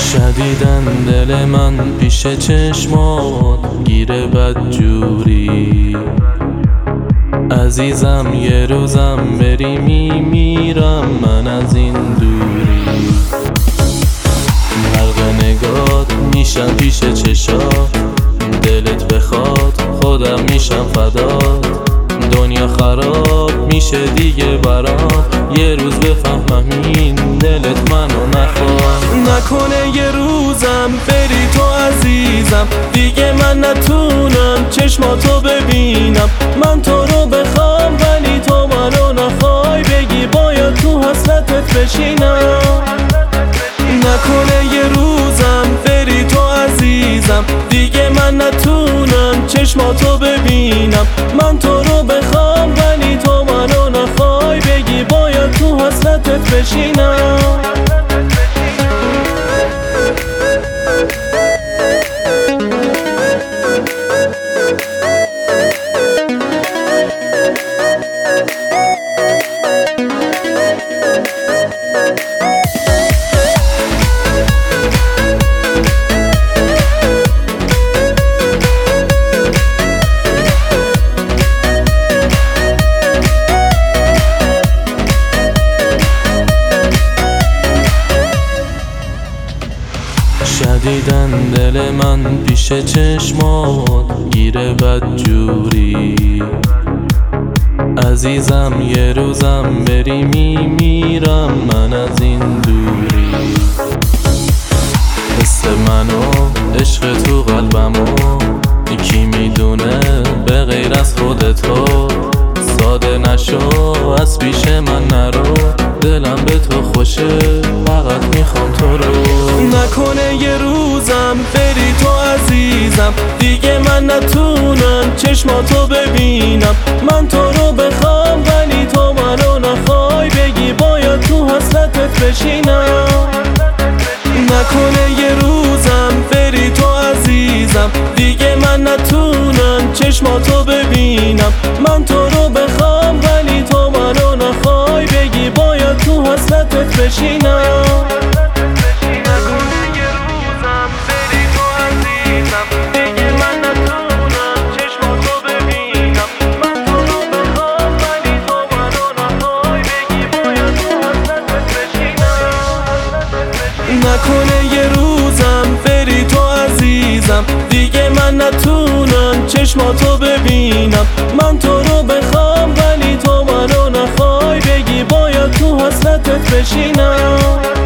شدیدن دل من پیش چشمات گیره بدجوری. عزیزم یه روزم بری میمیرم من از این دوری. غرق نگات میشم پیش چشات، دلت بخواد خودم میشم فدات. دنیا خراب میشه دیگه برام، یه روز بفهمم این دلت منو نخواد. نکنه یه روزم بری تو عزیزم، دیگه من نتونم چشماتو ببینم. من تو رو بخوام ولی تو منو نخوای، بگی باید تو حسرتت بشینم. نکنه یه روزم بری تو عزیزم، دیگه من نتونم چشماتو ببینم. من تو رو بخوام ولی تو منو نخوای، بگی باید تو حسرتت بشینم. شدیدن دل من پیش چشمات گیره بدجوری. عزیزم یه روزم بری میمیرم من از این دوری. حس منو عشق تو قلبمو کی میدونه به غیر از خودتو. ساده نشو از پیش من نرو، دلم به تو خوشه فقط میخوام تو رو. نکنه یه روزم بری تو عزیزم، دیگه من نتونم چشماتو ببینم. من تو رو بخوام ولی تو منو نخوای، بگی باید تو حسرتت بشینم. نکنه یه روزم بری تو عزیزم، دیگه من نتونم چشماتو ببینم. من تو رو بخوام ولی تو منو نخوای، بگی باید تو حسرتت بشینم. نکنه یه روزم بری تو عزیزم، دیگه من نتونم چشماتو ببینم. من تو رو بخوام ولی تو منو نخوای، بگی باید تو حسرتت بشینم.